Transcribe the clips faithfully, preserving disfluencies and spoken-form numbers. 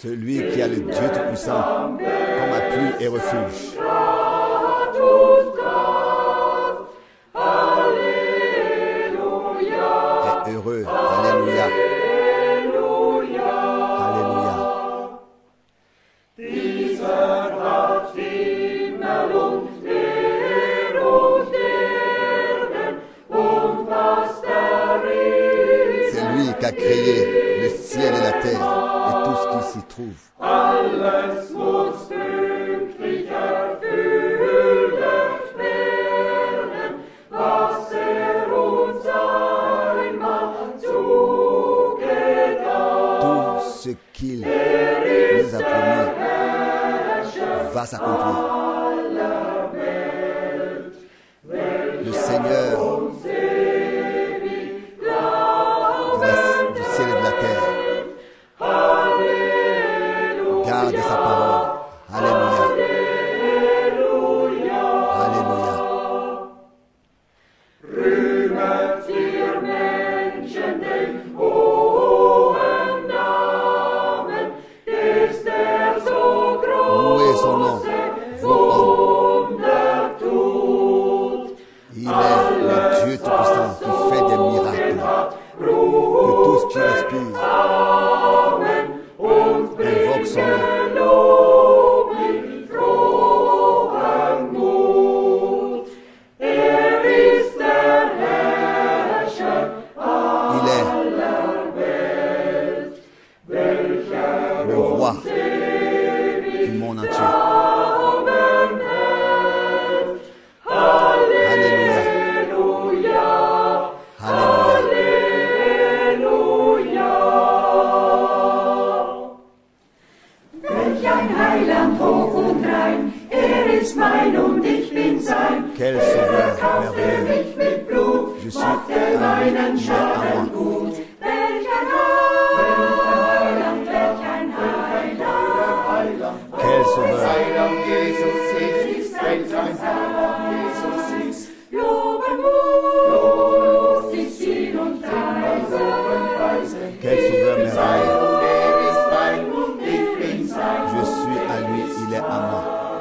Celui qui a le Dieu Tout-Puissant comme appui et refuge. Est heureux. Alléluia. Alléluia. C'est lui qui a créé le ciel et la terre et tout ce qui s'y trouve. Alles muss pünktlich erfüllt werden, was er uns einmal zugetan. Tout ce qu'il nous a promis va s'accomplir. Le Seigneur du ciel et de la terre garde sa parole. Alléluia. Alléluia. Rühmet ihr Menschen den hohen Namen, ist er so Louez son nom, große vous hommes. Wunder tut. Il est le Dieu Tout-Puissant qui fait des miracles. Que tout ce qui respire invoque son nom. Il est le roi du monde entier. Alléluia. Alléluia. Welch ein Heiland hoch und rein, er ist mein und ich bin sein. Quel sauveur Kaufte merveilleux. mich mit Blut, Je suis machte à lui, meinen il est à Schaden moi. gut. Welch ein Heiland, welch ein Heiland. Quel sauveur. Heiland Jesus ist, welch ein Heiland Jesus ist. Loben muss ich ihn und preisen. Quel sauveur merveilleux. Er ist mein und ich bin sein. Je suis à lui, il est à moi.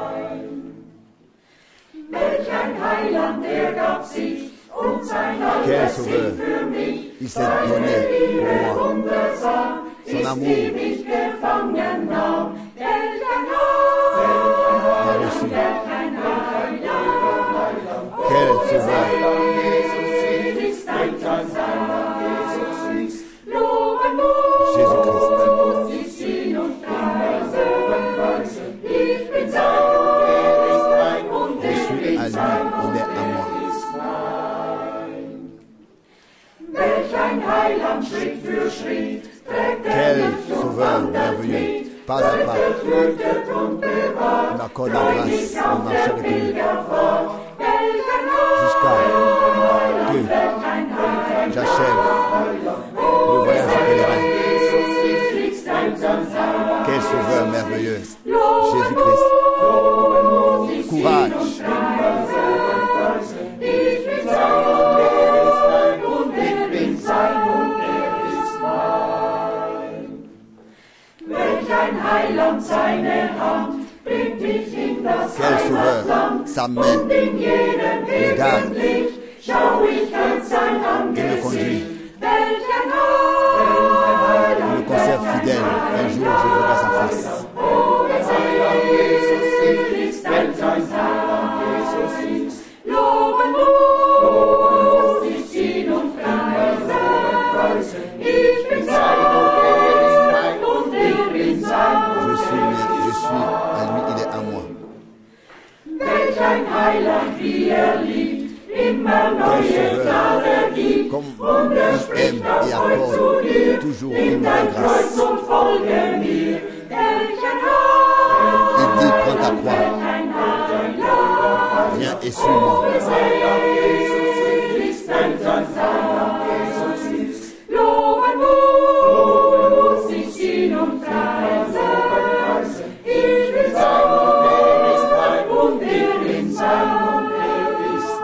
Welch ein Heiland, er gab sich und sein Quel Alles sauveur. für mich. Il s'est donné pour moi. Wundersam Son ist, amour. die mich gefangen nahm. Welch ein Il a Heiland, reçu. welch ein Heiland. Quel sauveur. Jesus ist ein Heiland, Jesus ist. Loben Jésus-Christ. muss ich ihn und preisen. Ich bin sein, er ist mein und Je ich suis bin à lui, sein. il est à moi. Welch ein Heiland Schritt für Schritt trägt er Quel mich und sauveur wandert merveilleux. mit, Pas à pas. behütet und Il bewahrt, m'accorde la grâce treulich de auf marcher der avec lui Pilgerfahrt. Welch ein jusqu'à Heiland, que welch ein Heiland. j'achève le voyage du pèlerin. Jesus ist ein Heiland. Quel sauveur merveilleux. Loben Jésus-Christ. muss ich ihn Courage. und preisen. Ich bin sein und er ist mein und ich bin sein und er ist mein. Welch ein Heiland seine Hand bringt mich in das Quel sauveur. Heimatland Sa main und in jedem me garde. Augenblick schau ich auf sein Il me conduit. Angesicht. Welch ein Heiland, Il me conserve fidèle. Un jour, je verrai sa face. Jesus ist ein Heiland, Jesus ist. Loben muss ich ihn und preisen. Ich bin sein und er ist mein und ich bin sein Je und suis, je suis à lui, il est à moi. welch ein Heiland, wie er liebt, immer Quel neue sauveur. Gnade gibt. Comme Und er il spricht aime et das Volk zu accorde dir, toujours nimm une dein nouvelle Kreuz grâce. und folge mir. Welch ein Il dit, prends ta croix, Heiland, viens et suis-moi. Heiland, Jesus ist ein Heiland, Jesus ist. Loben muss ich ihn und preisen. Ich bin sein und er ist mein und ich bin sein und er ist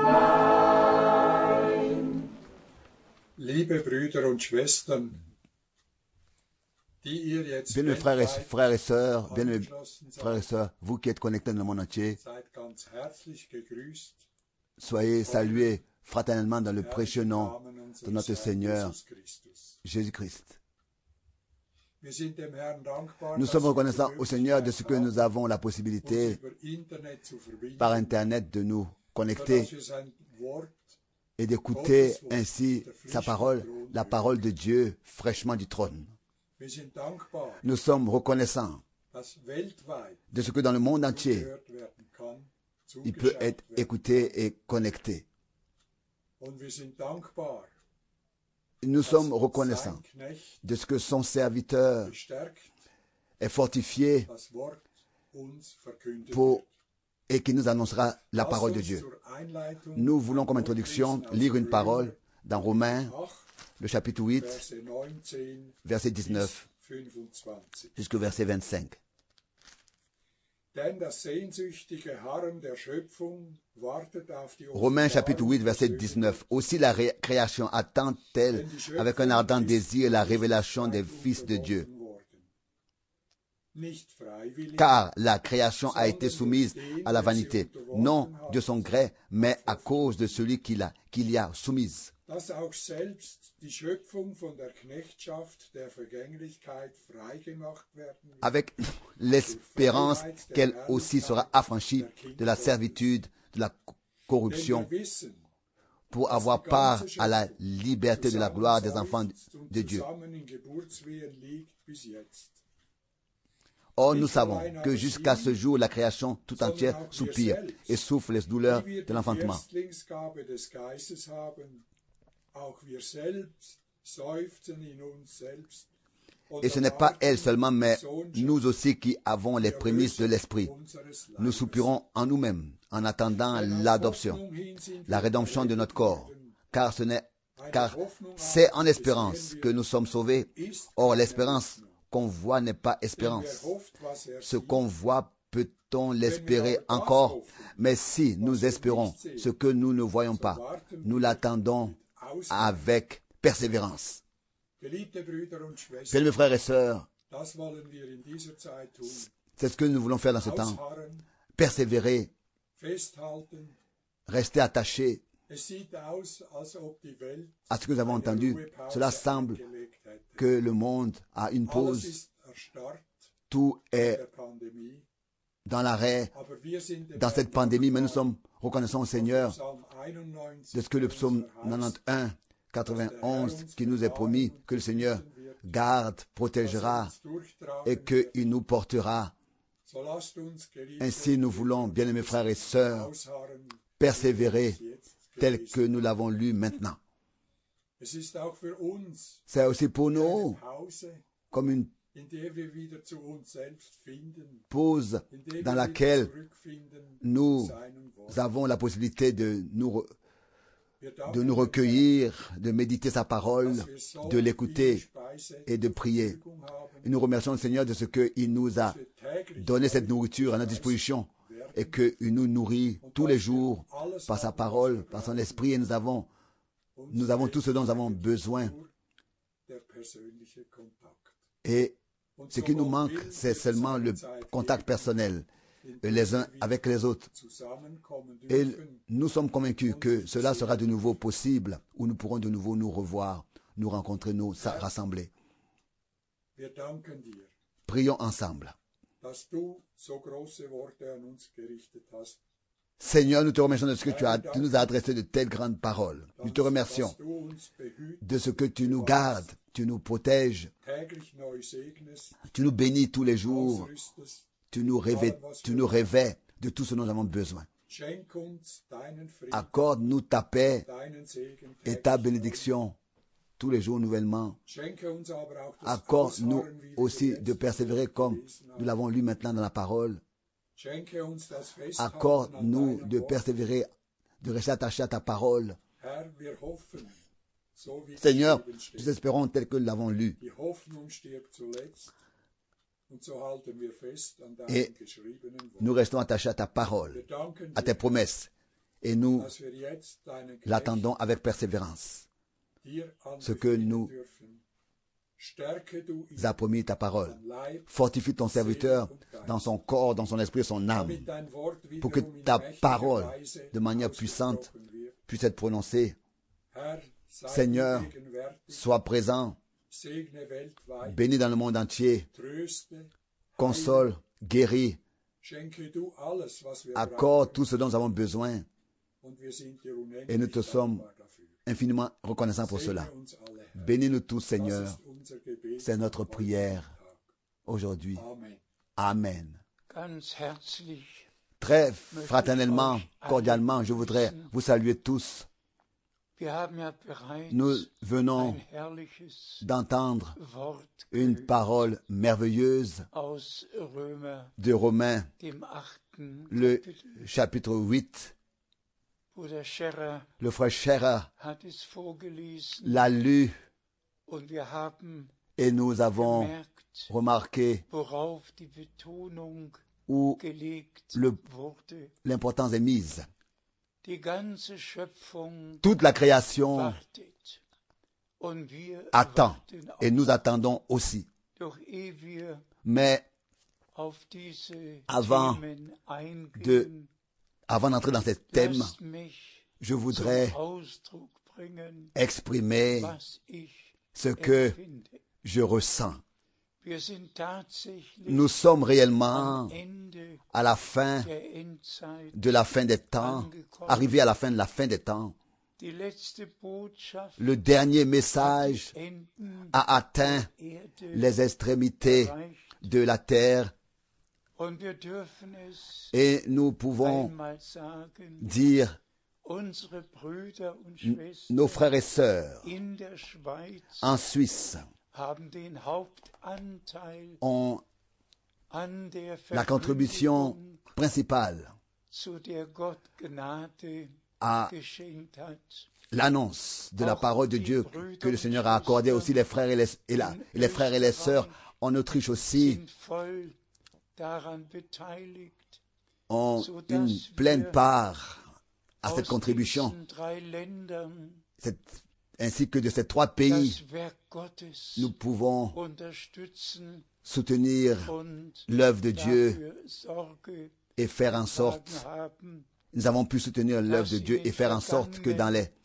mein. Liebe Brüder und Schwestern, die ihr jetzt Bien mes frères et, weltweit frères et sœurs, bien mes angeschlossen frères et seid, sœurs, vous qui êtes connectés dans le monde entier, seid ganz herzlich gegrüßt. soyez salués fraternellement dans le Herrn précieux im nom Namen de unseres notre Herrn Seigneur Jesus Christus. Jésus-Christ. Wir sind dem Herrn dankbar, Nous dass sommes wir die reconnaissants au Seigneur de ce que nous Möglichkeit avons la haben, uns possibilité über Internet zu verbinden, par Internet de nous connecter sodass wir sein Wort et d'écouter ainsi sa parole, la parole de Dieu fraîchement du trône. Wir sind dankbar, Nous sommes reconnaissants dass weltweit de ce que dans le monde entier, gehört werden kann, il peut zugeschaut être werden. écouté et connecté. Und wir sind dankbar, Nous dass sommes reconnaissants sein Knecht de ce que son serviteur gestärkt est fortifié das Wort uns verkündet pour, wird. et qui nous annoncera la Lasst parole de uns Dieu. zur Einleitung Nous voulons comme ein introduction Wort lesen aus lire une Römer parole dans Romains, acht, le chapitre huit, Verse neunzehn verset dix-neuf bis fünfundzwanzig. jusqu'au verset vingt-cinq. Denn das sehnsüchtige Harren der Schöpfung wartet auf die Romains chapitre huit, verset dix-neuf. Aussi la ré- création attend-elle avec un ardent désir la révélation des fils de Dieu. Car la création a été soumise à la vanité, non de son gré, mais à cause de celui qui l'a, qui l'y a soumise. Dass auch selbst die Schöpfung von der Knechtschaft der Vergänglichkeit freigemacht werden wird, Avec l'espérance qu'elle aussi sera affranchie de la servitude, de la denn corruption, wir wissen, pour avoir part à la liberté de la gloire des enfants de Dieu. zusammen in Geburtswehen liegt bis jetzt. Or, nous savons que jusqu'à ce jour, la création tout entière soupire et souffre les douleurs Wie wir de die l'enfantement. Erstlingsgabe des Geistes haben, auch wir selbst seufzen in uns selbst. und Et ce n'est pas erwarten elle seulement, mais die Sohnschaft, nous aussi qui avons les die prémices de Erlösung l'Esprit. unseres Nous Leibes. soupirons en nous-mêmes en attendant Denn auf l'adoption, Hoffnung hin sind wir la rédemption de notre corps. errettet Car ce n'est, worden. car Eine Hoffnung c'est aber, en espérance sehen que wir, nous sommes sauvés. ist Or, eine l'espérance Hoffnung. qu'on voit n'est pas Denn espérance. wer hofft, was er Ce sieht, qu'on voit, peut-on l'espérer encore? Mais si nous espérons ce que nous ne voyons pas, nous l'attendons avec persévérance. geliebte Brüder und Bien, Schwestern, mes frères et sœurs, das wollen wir in dieser Zeit tun. c'est ce que nous voulons faire dans ce temps. Ausharren, Persévérer, festhalten. rester attachés Es sieht aus, als ob die Welt à ce que nous avons eine entendu. Ruhepause Cela semble eingelegt hätte. que le monde a une Alles pause. ist erstarrt Tout est der Pandemie, dans l'arrêt, aber wir sind dem dans cette Herrn pandémie, mais nous dankbar, sommes reconnaissants au dass der Seigneur Psalm einundneunzig, de ce que le der uns psaume verheißt, quatre-vingt-onze, quatre-vingt-onze qui nous est promis, que le Seigneur garde, dass er protégera uns durchtragen et wird. qu'il nous portera. So lasst uns, geliebte Ainsi, nous voulons, bien-aimés frères et sœurs, ausharren, persévérer wie wir es jetzt tel gelesen que nous l'avons lu maintenant. Es ist auch für uns C'est aussi pour eine nous Pause, comme une in der wir wieder zu uns selbst finden, pause in der dans wir laquelle wieder zurückfinden nous zu seinem Wort. avons la possibilité de nous, re- Wir de danken nous dem recueillir, de méditer sa parole, Herrn, dass wir so de l'écouter viele Speise et de zur prier. Verfügung haben, Et nous remercions le Seigneur de ce qu'il nous a dass wir täglich donné cette nourriture à notre disposition et qu'il nous nourrit tous les jours par sa parole, par son esprit, et nous avons, uns nous avons tout ce dont nous avons besoin. nur der persönliche Kontakt. Et Und ce so qui nous wollen manque, wir c'est zur seulement le Zeit contact personnel, in les der uns wir avec les autres. zusammenkommen Et dürfen, nous sommes convaincus que cela sera de nouveau possible, où nous pourrons de nouveau nous revoir, nous rencontrer, nous sa- rassembler. wir danken dir, Prions ensemble. dass du so große Worte an uns gerichtet hast. Seigneur, nous te remercions de ce que tu, as, tu nous as adressé de telles grandes paroles. Nous te remercions Dass du uns behüt, de ce que tu nous gardes, tu nous protèges, täglich neu segnest, tu nous bénis tous les jours, ausrüstest. tu nous revêts, tu nous revêts de tout ce dont nous avons besoin. Schenk uns deinen Frieden, Accorde-nous ta paix deinen Segen et ta täglich. bénédiction tous les jours nouvellement. Schenke uns aber auch das Accorde-nous Ausharren, wie wir aussi jetzt de persévérer comme gelesen haben. nous l'avons lu maintenant dans la parole. Schenke uns das Festhalten an Accorde-nous deinem de Wort. persévérer, de rester attaché à ta parole. Herr, wir hoffen, so wie Seigneur, geschrieben steht. nous espérons tel que nous l'avons lu. Die Hoffnung stirbt zuletzt. Und so halten wir fest an deinem Et geschriebenen Wort. nous restons attachés à ta parole, Wir danken à tes dir, promesses. Et nous dass wir jetzt deinen Knecht l'attendons avec persévérance. dir Ce que anbefehlen nous- dürfen. Stärke du ihn as promis ta parole. an Leib, Fortifie ton serviteur dans son corps, dans son esprit et son âme, damit dein Wort pour que wiederum in ta mächtiger parole, Weise de manière puissante, ausgesprochen wird. puisse être prononcée. Herr, sei Seigneur, du gegenwärtig, sois présent, segne weltweit, bénis dans le monde entier, tröste, console, guéris, schenke du alles, was wir accorde brauchen, tout ce dont nous avons besoin. und wir sind dir unendlich Et nous te sommes dankbar dafür. infiniment reconnaissants pour cela. Segne uns alle, Herr. Bénis-nous tous, Das Seigneur. ist unser Gebet C'est notre am heutigen prière Tag. aujourd'hui. Amen. Amen. Ganz herzlich Très fraternellement, cordialement, je voudrais vous saluer tous. Wir haben ja bereits Nous venons ein herrliches d'entendre Wort une gehört parole merveilleuse aus Römer, de Romains, dem achten le Kapitel. chapitre huit. Bruder Scherer Le frère Scherer hat es vorgelesen l'a lu und wir haben et nous avons gemerkt, remarqué worauf die Betonung où gelegt le- wurde. l'importance est mise. Die ganze Schöpfung Toute la création wartet und wir attend warten et auch. nous attendons aussi. Doch ehe wir Mais auf diese Avant Themen eingehen, de- avant d'entrer dans ces thèmes, lasst mich je zum voudrais Ausdruck bringen, exprimer was ich ce que empfinde. je ressens. Wir sind tatsächlich Nous sommes réellement am Ende à la fin der Endzeit. de la fin des temps, arrivés à la fin de la fin des temps. Die letzte Botschaft Le dernier message Enden a atteint der Erde les extrémités erreicht. de la terre Und wir dürfen es et nous pouvons einmal sagen, dire unsere Brüder und Schwestern nos frères et sœurs in der Schweiz en Suisse haben den Hauptanteil ont an der la contribution Verkündigung, principale zu der Gott Gnade à geschenkt hat. l'annonce de la parole de Dieu que le Seigneur a accordé aussi les frères et les, et la- et les frères et les sœurs en Autriche aussi Sind voll daran beteiligt, ont une pleine part à cette aus contribution, diesen drei Ländern Cette- ainsi que de ces trois pays, das Werk Gottes nous pouvons unterstützen soutenir und l'œuvre de Dieu dafür Sorge et faire en getragen sorte, haben. nous avons pu soutenir l'œuvre de Dieu et faire en sorte que dans les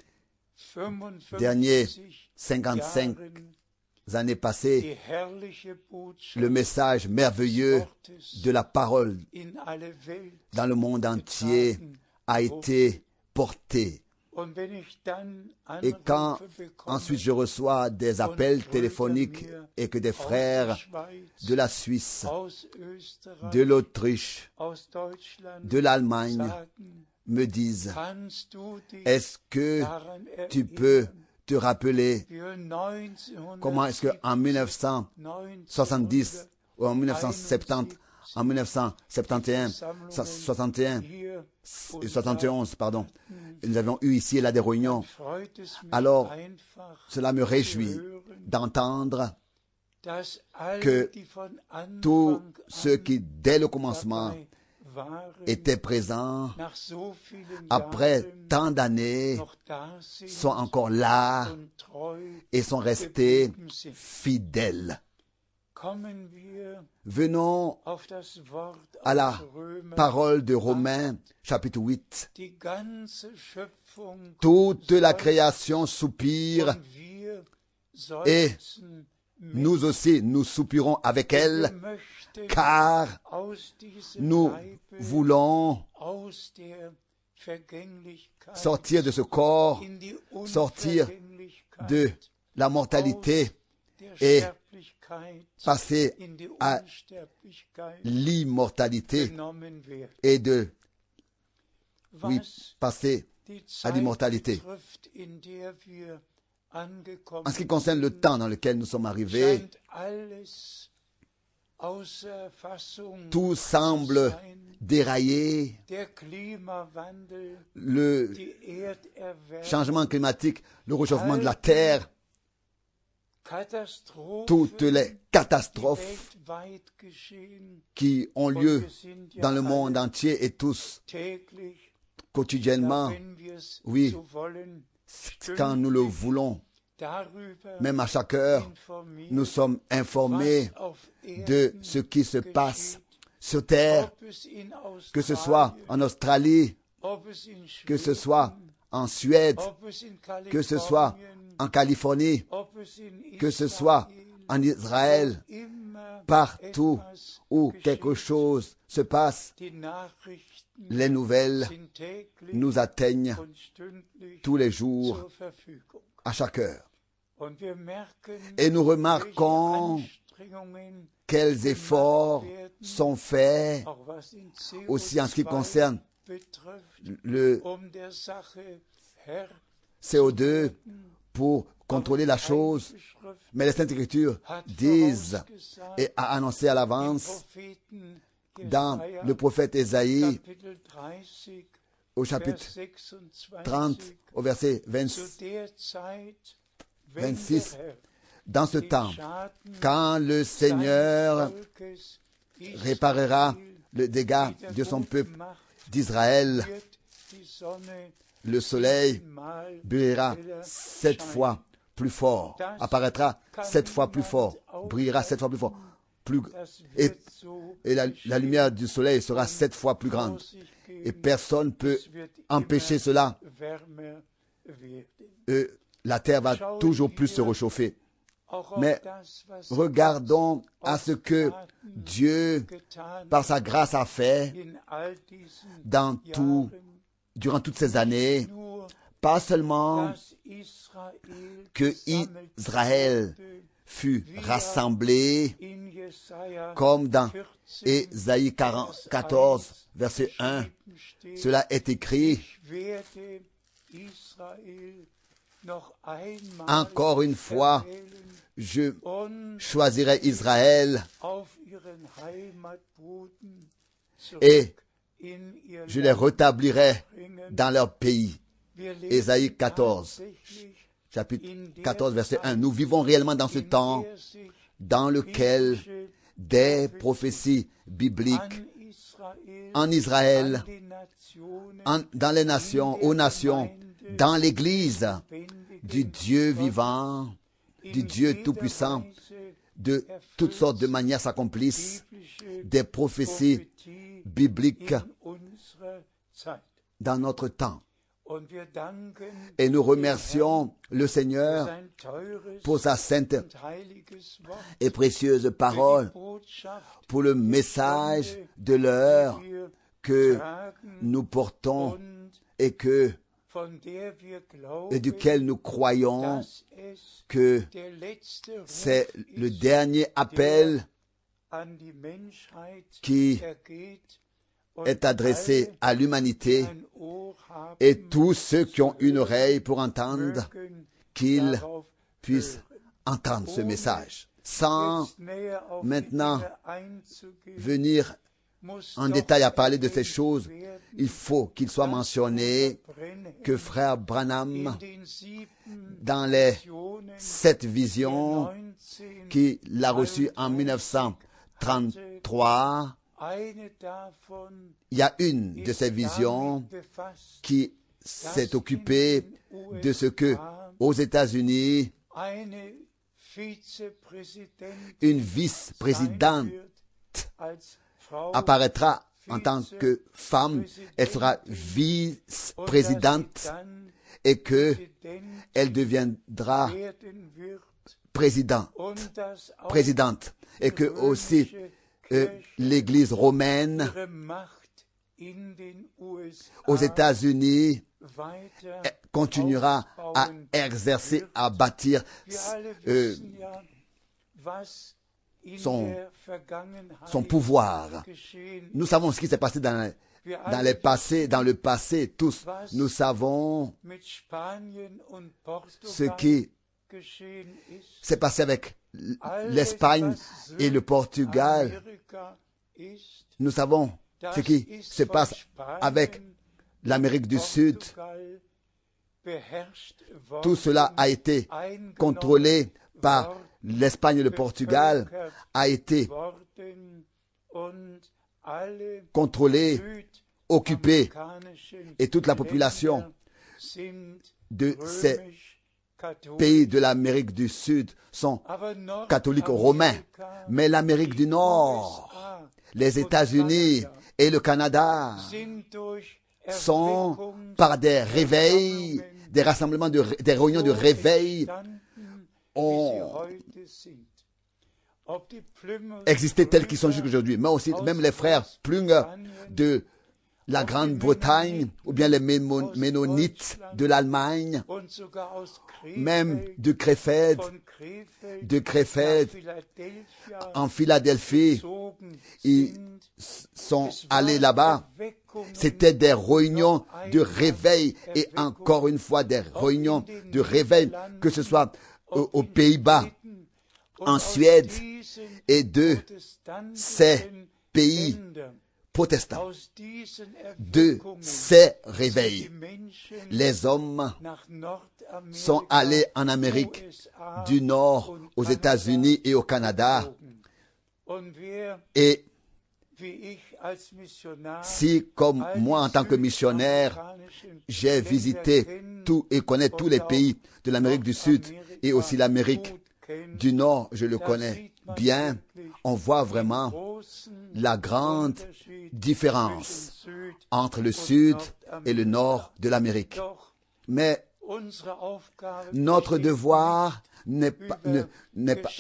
derniers fünfundfünfzig cinquante-cinq Jahren années die passées, herrliche Botschaft le message merveilleux Wortes de la parole in alle Welt. dans le monde entier a été porté. Und wenn ich dann Et quand Anrufe bekomme ensuite je reçois des appels téléphoniques et que des aus der frères Schweiz, de la Suisse, aus Österreich, de l'Autriche, aus Deutschland de l'Allemagne sagen, me disent, kannst du dich est-ce que daran tu erinnern, peux te rappeler für neunzehnhundertsiebzig, comment est-ce qu'en mille neuf cent soixante-dix ou en mille neuf cent soixante-dix, en mille neuf cent soixante et un, soixante et un hier et soixante et onze, pardon, nous avions eu ici et là des réunions. freut es mich Alors, einfach, Cela me réjouit zu hören, d'entendre dass alle, que die von Anfang tous an ceux qui, dès le commencement, dabei waren, étaient présents, nach so vielen après Jahren tant d'années, noch da sind sont encore là und treu et sont restés geblieben sind. fidèles. Kommen wir Venons auf das Wort à la aus Römer. parole de Romains, chapitre huit. Die ganze Schöpfung Toute la seufzt création soupire und wir et seufzen mit. nous aussi, nous soupirons avec Wir elle, möchten car aus diesem nous Leibe, voulons aus der Vergänglichkeit sortir de ce corps, in die sortir Unvergänglichkeit, de la mortalité der et Sterblichkeit passer in die à Unsterblichkeit l'immortalité genommen werden. et de, oui, Was passer die à Zeit l'immortalité. betrifft, in der wir angekommen En ce qui concerne le temps dans lequel nous sommes arrivés, scheint alles außer Fassung tout zu semble sein. dérailler. Der Klimawandel, Le die Erderwärmung, changement climatique, le réchauffement de la terre, Katastrophen, toutes les die catastrophes weltweit geschehen. qui ont Und lieu wir sind ja dans le monde alle entier et tous täglich, quotidiennement, ja, wenn wir es oui, so wollen, quand nous le stündlich voulons, darüber Même à chaque heure, informiert, nous sommes informés was auf de Erden ce qui se passe geschieht, sur terre, ob es in que ce soit Australien, en Australie, ob es in que ce Schweden, soit en Suède, ob es in que ce soit Kalifornien, en Californie, ob es in que ce soit Israel, en Israël, wo immer partout etwas où geschieht. quelque chose se passe, Die Nachrichten les nouvelles sind täglich nous atteignent und stündlich tous les jours, zur Verfügung. à chaque heure. Und wir merken, Et nous welche remarquons Anstrengungen, quels efforts sont faits auch was in C O aussi en ce qui zwei concerne betrifft, le um der Sache Herr C O deux pour contrôler la chose. eingeschrift, Mais les Saintes Écritures hat disent vorausgesagt, et a annoncé à im l'avance Propheten dans Jesaja, le prophète Ésaïe Kapitel dreißig, au Vers chapitre sechsundzwanzig, trente au verset zu vingt, der Zeit, wenn vingt-six, der Herr dans ce den temps, Schaden quand le Seigneur seines Volkes réparera Israel le dégât wieder de son gut peuple macht, d'Israël, wird die Sonne le soleil siebenmal brillera heller sept scheinen. fois plus fort, apparaîtra sept fois plus fort, brillera sept fois plus fort, plus, Das et, wird so et la, la geschehen. lumière du soleil sera sept fois plus grande. Vor sich Et gehen. personne ne peut Es wird empêcher immer cela. wärmer werden. Euh, la terre va toujours plus se réchauffer. Auch auf Mais das, was regardons à ce que Gott Dieu, getan par sa grâce, a fait in all diesen dans tout, Jahren, durant toutes ces années. nur Pas seulement dass Israel que gesammelt Israël wurde, fut rassemblé, in Jesaja comme dans vierzehn, Ésaïe quatorze, verset un. geschrieben steht, Cela est écrit, ich werde Israel noch einmal encore une fois, erwählen je und choisirai Israël auf ihren Heimatboden et zurück in ihr je les Land rétablirai bringen. dans leur pays. Wir lesen Ésaïe quatorze, tatsächlich chapitre in der quatorze, verset Zeit, un. Nous vivons réellement dans ce in temps der sich dans lequel biblische des prophéties bibliques an Israel, en Israël, an den Nationen, en- dans les nations, aux nations, dans l'Église du Dieu vivant, du Dieu tout-puissant, de toutes sortes de manières s'accomplissent des prophéties bibliques dans notre temps. Et nous remercions le Seigneur pour sa sainte et précieuse parole, pour le message de l'heure que nous portons et que et duquel nous croyons que c'est le dernier appel qui est adressé à l'humanité, et tous ceux qui ont une oreille pour entendre, qu'ils puissent entendre ce message. Sans maintenant venir en détail à parler de ces choses, il faut qu'il soit mentionné que frère Branham, dans les sept visions qu'il a reçues en mille neuf cent trente-trois, il y a une de ces visions qui s'est occupée de ce que, aux États-Unis, une vice-présidente apparaîtra en tant que femme, elle sera vice-présidente et que elle deviendra président, présidente, et que aussi euh, l'Église romaine aux États-Unis continuera à exercer, à bâtir euh, son, son pouvoir. Nous savons ce qui s'est passé dans, dans les passés, dans le passé, tous. Nous savons ce qui s'est passé avec l'Espagne et le Portugal. Nous savons ce qui se passe avec l'Amérique du Sud. Tout cela a été contrôlé par l'Espagne et le Portugal, a été contrôlé, occupé, et toute la population de ces pays de l'Amérique du Sud sont catholiques romains, mais l'Amérique du Nord, les États-Unis et le Canada sont par des réveils, des rassemblements, de, des réunions de réveil, ont existé tels qu'ils sont jusqu'aujourd'hui. Mais aussi, même les frères Plunger de la Grande-Bretagne, ou bien les Ménonites de l'Allemagne, même de Krefeld, de Krefeld, en Philadelphie, ils sont allés là-bas. C'était des réunions de réveil et encore une fois des réunions de réveil, que ce soit aux Pays-Bas, en Suède et de ces pays protestants. De ces réveils, les hommes sont allés en Amérique du Nord, aux États-Unis et au Canada. Et si, comme moi en tant que missionnaire, j'ai visité tout et connais tous les pays de l'Amérique du Sud et aussi l'Amérique du Nord, je le connais bien, on voit vraiment la grande différence entre le Sud et le Nord de l'Amérique. Mais notre devoir n'est pas, ne, n'est pas,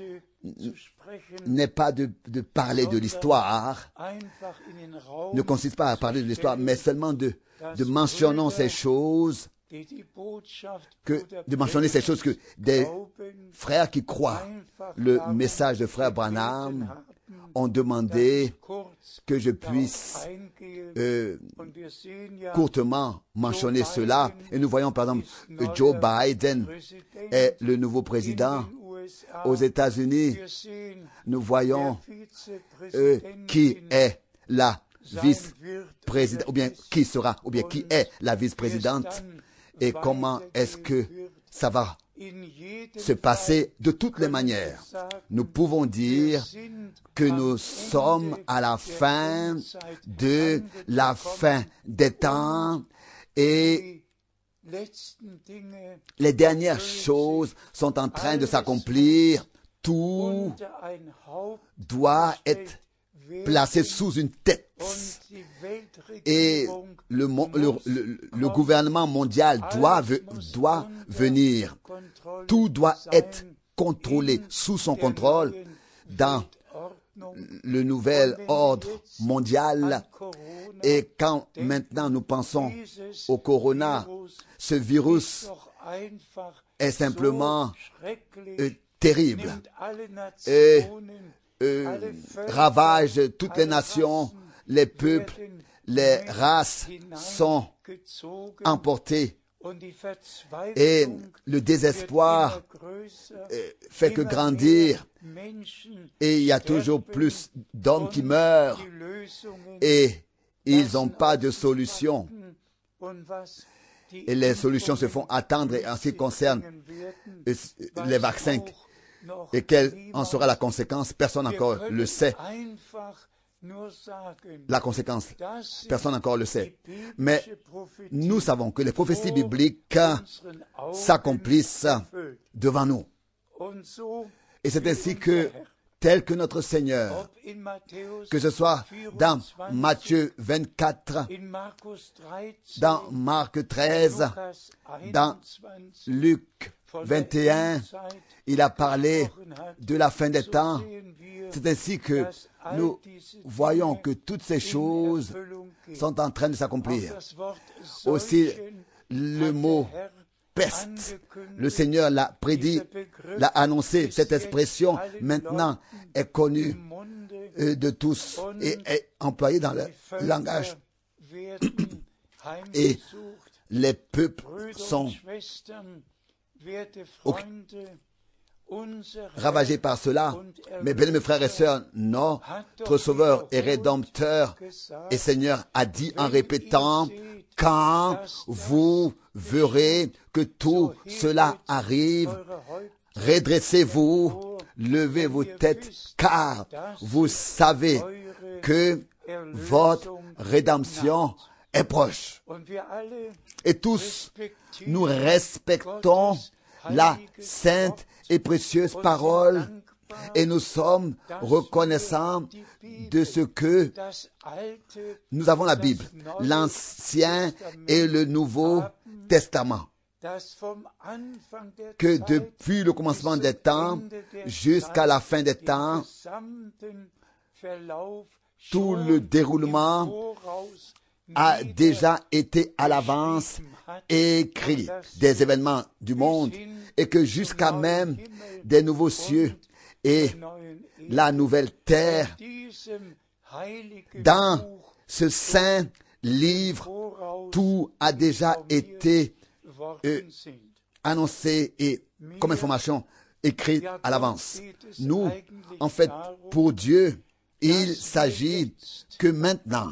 n'est pas de, de parler de l'histoire, ne consiste pas à parler de l'histoire, mais seulement de, de mentionner ces choses, que, de mentionner ces choses que des frères qui croient le message de frère Branham ont demandé que je puisse euh, courtement mentionner cela. Et nous voyons par exemple Joe Biden est le nouveau président aux États-Unis. Nous voyons euh, qui est la vice-présidente, ou bien qui sera, ou bien qui est la vice-présidente, et comment est-ce que ça va se passer de toutes les manières. Nous pouvons dire que nous sommes à la fin de la fin des temps et les dernières choses sont en train de s'accomplir. Tout doit être placé sous une tête. Et le, le, le, le gouvernement mondial doit, doit venir. Tout doit être contrôlé sous son contrôle dans le nouvel ordre mondial. Et quand maintenant nous pensons au corona, ce virus est simplement euh, terrible et euh, ravage toutes les nations, les peuples, les races sont emportés. Et le désespoir fait que grandir. Et il y a toujours plus d'hommes qui meurent. Et ils n'ont pas de solution. Et les solutions se font attendre en ce qui concerne les vaccins. Et quelle en sera la conséquence? Personne encore le sait. La conséquence, personne encore le sait. Mais nous savons que les prophéties bibliques s'accomplissent devant nous. Et c'est ainsi que, tel que notre Seigneur, que ce soit dans Matthieu vingt-quatre, dans Marc treize, dans Luc vingt et un, il a parlé de la fin des temps. C'est ainsi que nous voyons que toutes ces choses sont en train de s'accomplir. Aussi, le mot peste, le Seigneur l'a prédit, l'a annoncé. Cette expression maintenant est connue de tous et est employée dans le langage. Et les peuples sont ravagés par cela. Mais bien mes frères et sœurs, notre Sauveur et Rédempteur et Seigneur a dit en répétant, quand vous verrez que tout cela arrive, redressez-vous, levez vos têtes, car vous savez que votre rédemption est proche. Et tous, nous respectons la sainte et précieuse parole et nous sommes reconnaissants de ce que nous avons la Bible, l'Ancien et le Nouveau Testament, que depuis le commencement des temps jusqu'à la fin des temps, tout le déroulement a déjà été à l'avance écrit des événements du monde et que jusqu'à même des nouveaux cieux et la nouvelle terre, dans ce saint livre, tout a déjà été euh, annoncé et comme information écrite à l'avance. Nous, en fait, pour Dieu, il s'agit que maintenant,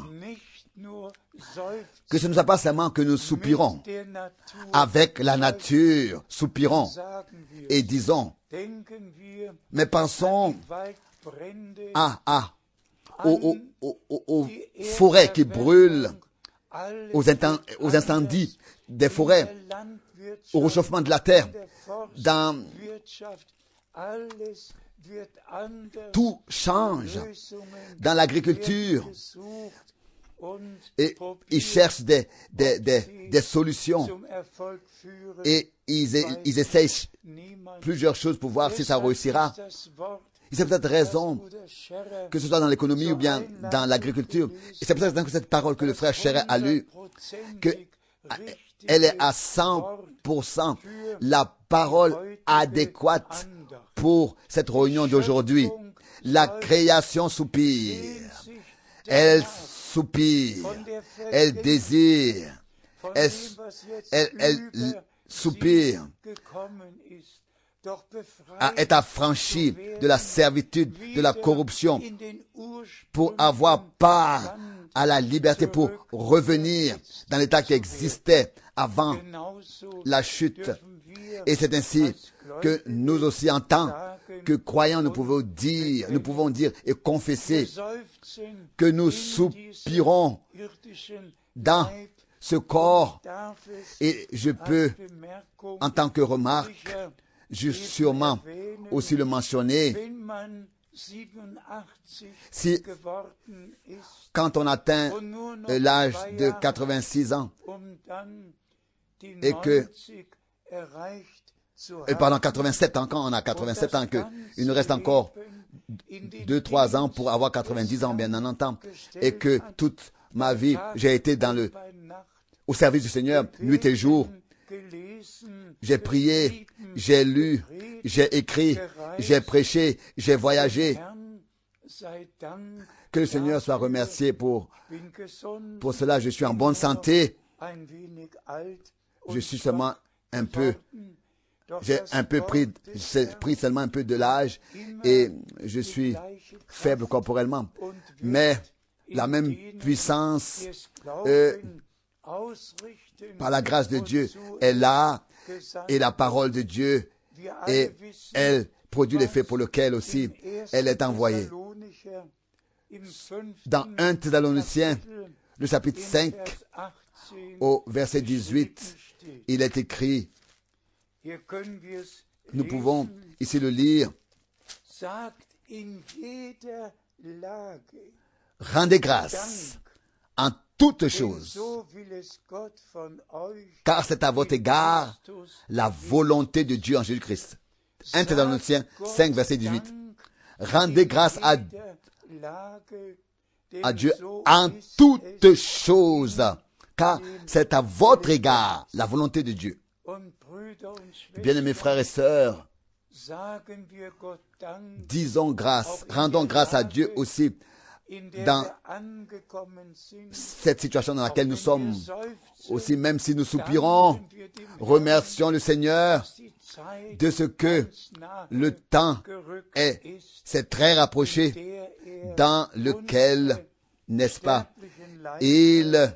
que ce ne soit pas seulement que nous soupirons avec la nature, soupirons et disons, mais pensons à, à, aux, aux, aux, aux forêts qui brûlent, aux, inten, aux incendies des forêts, au réchauffement de la terre, dans tout change dans l'agriculture et ils cherchent des, des, des, des solutions et ils, ils essayent plusieurs choses pour voir si ça réussira. Et c'est peut-être raison que ce soit dans l'économie ou bien dans l'agriculture. Et c'est peut-être que cette parole que le frère Chéret a lue, que elle est à cent pour cent la parole adéquate pour cette réunion d'aujourd'hui. La création soupire. Elle soupire. Elle désire. Elle, elle, elle soupire. Est affranchie de la servitude, de la corruption, pour avoir part à la liberté, pour revenir dans l'état qui existait avant la chute. Et c'est ainsi que nous aussi, en tant que croyants, nous pouvons dire, nous pouvons dire et confesser que nous soupirons dans ce corps. Et je peux, en tant que remarque, juste sûrement aussi le mentionner, si quand on atteint l'âge de quatre-vingt-six ans et que et pendant quatre-vingt-sept ans, quand on a quatre-vingt-sept ans, que il nous reste encore deux, trois ans pour avoir quatre-vingt-dix ans, bien entendu, et que toute ma vie, j'ai été dans le, au service du Seigneur, nuit et jour. J'ai prié, j'ai lu, j'ai écrit, j'ai prêché, j'ai voyagé. Que le Seigneur soit remercié pour, pour cela. Je suis en bonne santé. Je suis seulement un peu, j'ai un peu pris, j'ai pris seulement un peu de l'âge et je suis faible corporellement. Mais la même puissance, euh, par la grâce de Dieu, est là et la parole de Dieu, et elle produit l'effet pour lequel aussi elle est envoyée. Dans un Thessaloniciens, le chapitre cinq, au verset dix-huit, il est écrit, nous pouvons ici le lire, rendez grâce en toutes choses, car c'est à votre égard la volonté de Dieu en Jésus-Christ. un Thessaloniciens cinq, verset dix-huit. Rendez grâce à, à Dieu en toutes choses, car c'est à votre égard la volonté de Dieu. Bien-aimés frères et sœurs, disons grâce, rendons grâce à Dieu aussi dans cette situation dans laquelle nous sommes, aussi même si nous soupirons, remercions le Seigneur de ce que le temps est, c'est très rapproché, dans lequel, n'est-ce pas, il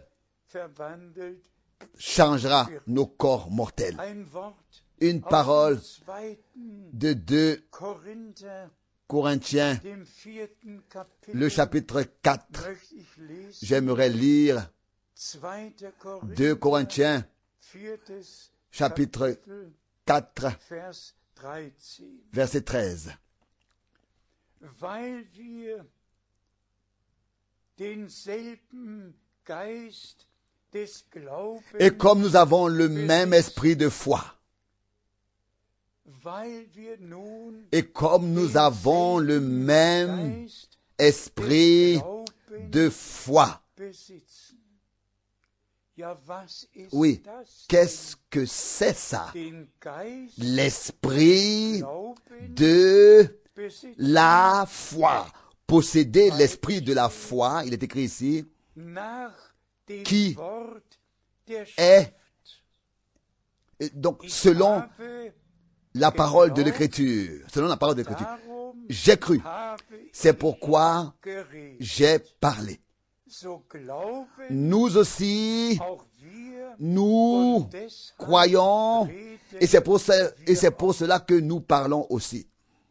changera nos corps mortels. Une parole de deux Corinthiens, le chapitre quatre. J'aimerais lire deux Corinthiens, chapitre quatre, Vers dreizehn. verset treize. Weil wir denselben Geist des Glaubens, Et comme nous avons le même esprit de foi, weil wir nun et comme nous avons le même esprit de foi. besitzen. Ja, was ist Oui, das? qu'est-ce que c'est ça? Den Geist L'esprit Glauben de besitzen. la foi. Posséder l'esprit de la foi, il est écrit ici, Nach dem qui Wort der est, Schrift. et donc Ich selon habe la parole de l'Écriture, selon la parole de l'Écriture, darum j'ai cru, habe c'est ich pourquoi geredet. j'ai parlé. So glauben Nous aussi, auch wir nous und deshalb croyons, reden et c'est pour, ce- et wir c'est pour cela que nous parlons aussi.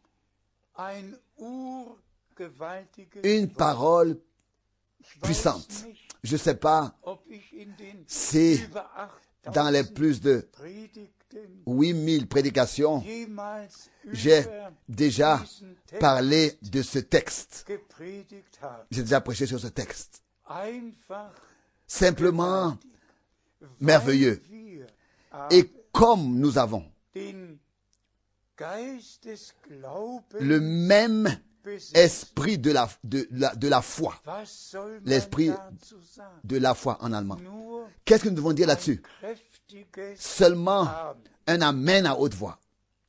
ein urgewaltiges Une Wort. parole Ich weiß puissante. nicht, Je ne sais pas, ob ich in den c'est über dans les achttausend plus de Predigten huit mille prédications, jemals j'ai über déjà diesen Text parlé de ce texte. gepredigt habe. J'ai déjà prêché sur ce texte. Einfach Simplement gewaltig, merveilleux. weil wir Et aber comme nous avons den Geist des Glaubens le même besitzen, esprit de la, de la, de la foi, was soll man l'esprit dazu sagen? de la foi en allemand. Nur Qu'est-ce que nous devons dire ein là-dessus? kräftiges Seulement Amen. un amen à haute voix.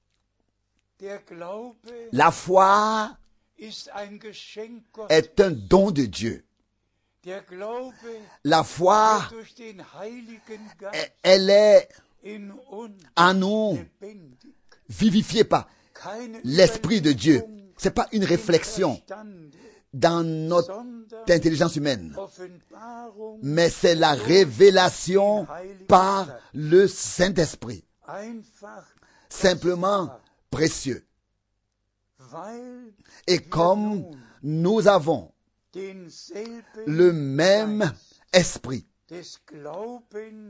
Der Glaube La foi ist ein Geschenk Gottes. est un don de Dieu. Der Glaube La foi, wird durch den Heiligen Geist elle est in uns en nous lebendig. vivifiée par Keine l'Esprit de Dieu. Überlegung C'est pas une im réflexion Verstande, dans notre sondern intelligence humaine, Offenbarung mais c'est la révélation par le Saint-Esprit. einfach Simplement précieux. weil Et comme nous avons denselben le même Geist esprit des Glaubens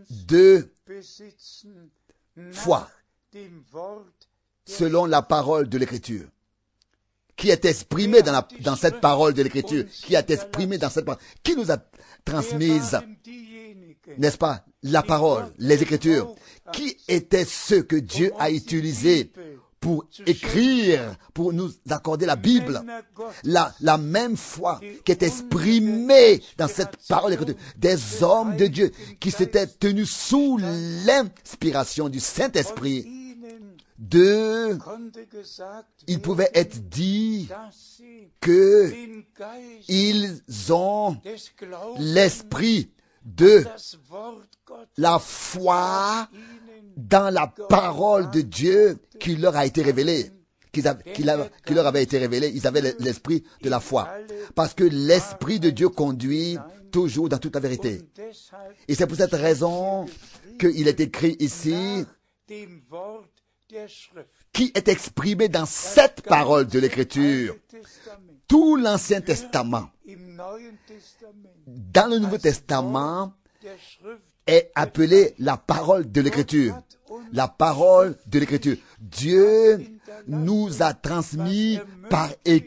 de besitzen foi, nach dem Wort der selon la parole de l'Écriture, qui est exprimée dans, la, dans cette parole de l'Écriture, qui est exprimée dans cette parole, qui nous a transmise, waren diejenigen, n'est-ce pas, la parole, les Écritures, qui étaient ceux que Dieu a utilisés pour écrire, pour nous accorder la Bible, Männer Gottes, la, la même foi qui est exprimée dans cette parole d'Écriture, des hommes de Dieu qui s'étaient tenus sous l'inspiration du Saint-Esprit, ihnen de, konnte gesagt il werden, pouvait être dit dass sie que den Geist ils ont des Glaubens, l'esprit de das Wort Gottes la foi ihnen dans la parole de Dieu qui leur a été révélée, qu'ils avaient- qui leur qui leur avait été révélée. Ils avaient l'esprit de la foi. Parce que l'esprit de Dieu conduit toujours dans toute la vérité. und deshalb Et c'est pour cette raison qu'il est écrit ici, nach dem Wort der Schrift. qui est exprimé dans cette parole de l'Écriture. Alte Testament, Tout l'Ancien Testament, im Neuen Testament, dans le Nouveau Testament, der Schrift est appelé la parole de l'Écriture. La parole de l'Écriture. Dieu nous a transmis par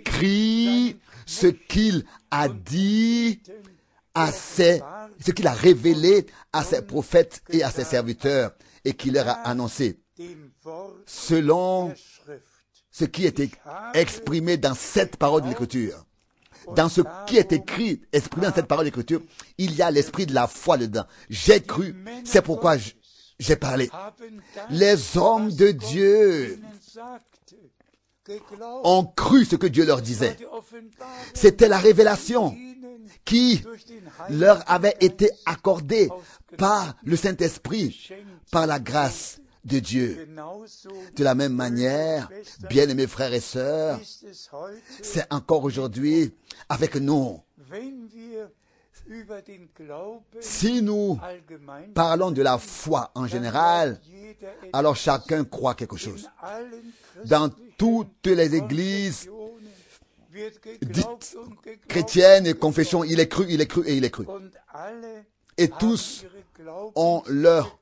écrit ce qu'il a dit à ses, ce qu'il a révélé à ses prophètes et à ses serviteurs et qu'il leur a annoncé dem Wort selon der Schrift. ce qui était exprimé dans cette parole de l'Écriture. Dans ce qui est écrit, exprimé dans cette parole de l'Écriture, il y a l'esprit de la foi dedans. J'ai cru, c'est pourquoi j- j'ai parlé. Haben das, Les hommes de Gott Dieu ihnen sagte, geglaubt, ont cru ce que Dieu leur disait. die Offenbarung C'était la révélation ihnen qui durch den Heiligen leur avait été Geist accordée par le Saint-Esprit, par la grâce de Dieu. genauso De la même manière, bien-aimés frères et sœurs, ist es heute, c'est encore aujourd'hui avec nous. wenn wir über den Glauben Si nous allgemein parlons de la foi en général, jeder etwas alors chacun croit quelque chose. in allen Dans christlichen toutes les églises Konfessionen wird dites geglaubt und geglaubt chrétiennes et confessions, il est cru, il est cru et il est cru. und alle Et tous ont leur